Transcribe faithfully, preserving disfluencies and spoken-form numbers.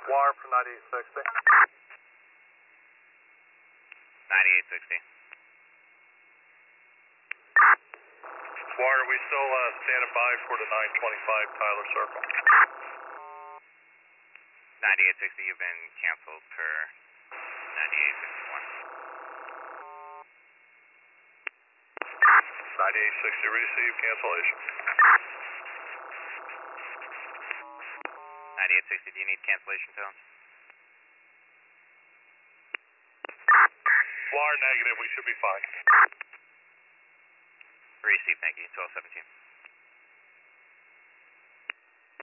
Wire for ninety-eight sixty. ninety-eight sixty. Wire, we still uh, standing by for the nine twenty-five Tyler Circle. ninety-eight sixty, you've been canceled for ninety-eight fifty-one. ninety-eight sixty, receive cancellation. ninety-eight sixty, do you need cancellation tones? Wire negative, we should be fine. Receive, thank you, twelve seventeen.